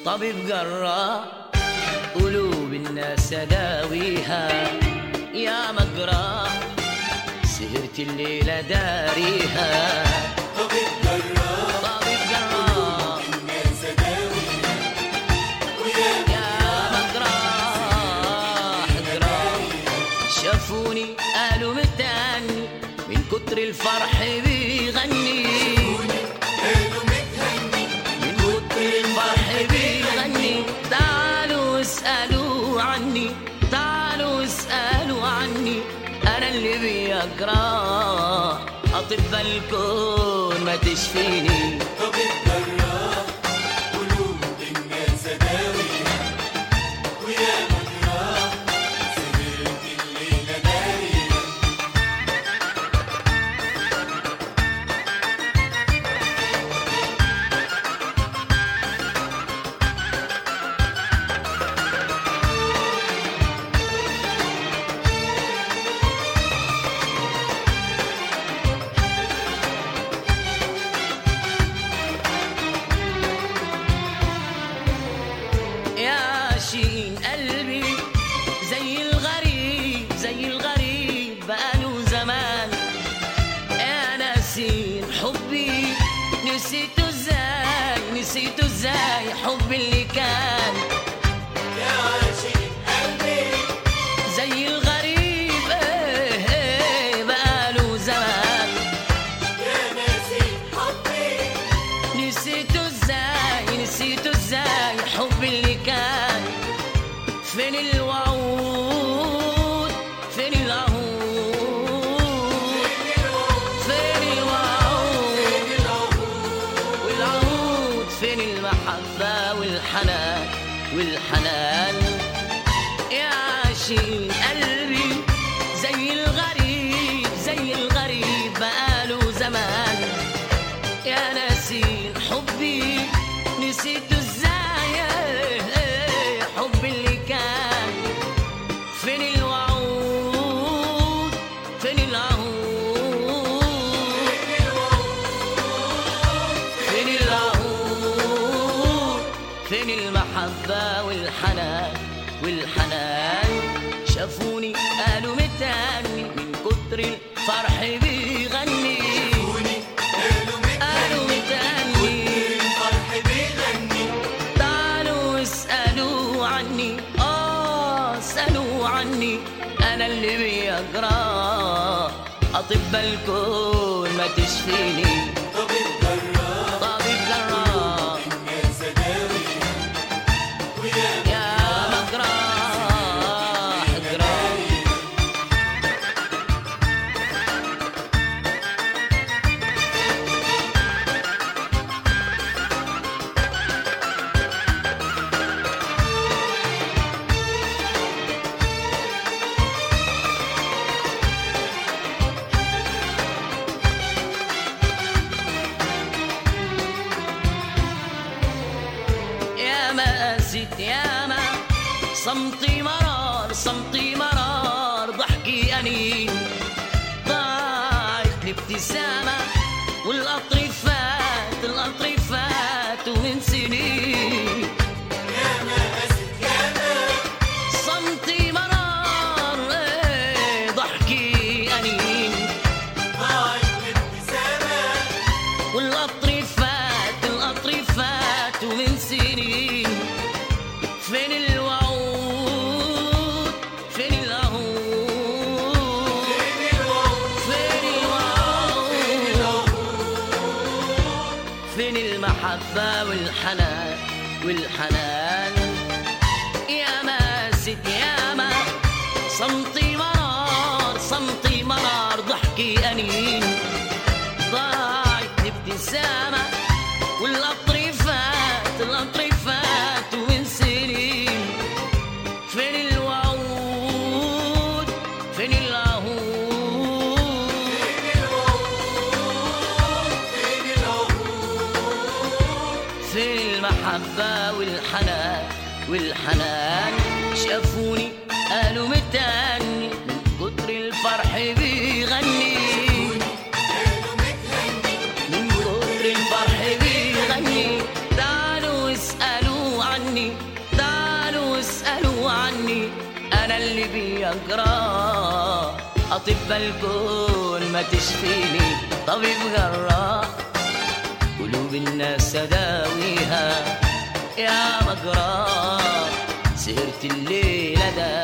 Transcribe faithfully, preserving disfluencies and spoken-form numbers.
طبيب جراح قلوب الناس داويها، يا مجراح سهرت الليلة داريها. طبيب جراح طبيب جراح الناس داويها، ويا يا مجراح جراح شافوني قالوا متهني من كتر الفرح بيغني، قالوا متهني من كتر الفرح بيغني. تعالوا اسألوا عني، تعالوا اسألوا عني، أنا اللي بيجراح أطباء الكون ما تشفيني. طبيب جراح قلوب الناس داويها، ويا مجراح سهرت الليلة داريها. يا شين قلبي زي الغريب، زي الغريب بقاله زمان. يا ناسين حبي نسيته ازاي، نسيته ازاي حبي اللي كان. يا عاشق قلبي زي الغريب ايه ايه بقاله زمان. يا ناسي حبي، نسيته ازاي، نسيته ازاي حبي اللي كان. فين الوعود، فين العهود، فين الوعود والعهود، فين المحبة والحنان والحنان. يا عاشقين قلبي زي الغريب، زي الغريب بقاله زمان. يا ناسين حبي نسيته ازاي حبي اللي كان. فين الوعود، فين العهود، فين العهود، فين المحبة والحنان والحنان. شافوني قالوا متهني من كتر الفرح بيغني، قالوا قالوا متهني. الفرح بيغني. تعالوا اسألوا عني، آه اسألوا عني، أنا اللي بيجراح أطباء الكون ما تشفيني. طبيب جراح طبيب جراح الناس داويها، ويا يا مجراح جراح. يا ما قاسيت يا ما صمتي مرار، صمتي مرار ضحكي أنين. ضاعت الابتسامة والقطر فات، القطر فات ومن سنين. يا ما قست يا ما صمتي مرار إيه ضحكي أنين. ضاعت الابتسامة والقطر فات، القطر فات ومن سنين. فين الوعود، فين العهود، فين الوعود فين الوعود، فين المحبة والحنان والحنان. يا ما ست يا ما صمتي مرار، صمتي مرار ضحكي أنين. ضاعت الابتسامة والقطر فات، القطر فات ومن سنين. فين الوعود، فين العهود، فين المحبة والحنان والحنان. شافوني قالوا متهني من كتر الفرح بيغني، من كتر الفرح بيغني. تعالوا اسألوا عني، يا جراح، أطباء الكون ما تشفيني طبيب جراح، قلوب الناس أداويها يا مجراح، سهرت الليلة ده